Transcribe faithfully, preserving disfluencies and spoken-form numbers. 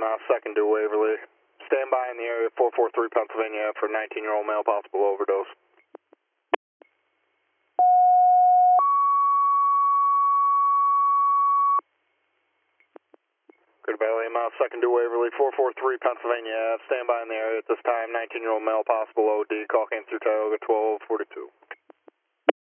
Mile second to Waverly. Stand by in the area four four three Pennsylvania for nineteen-year-old male possible overdose. Good Valley, Mile second to Waverly, four four three Pennsylvania. Stand by in the area at this time, nineteen-year-old male possible O D. Call came through Tioga twelve forty-two.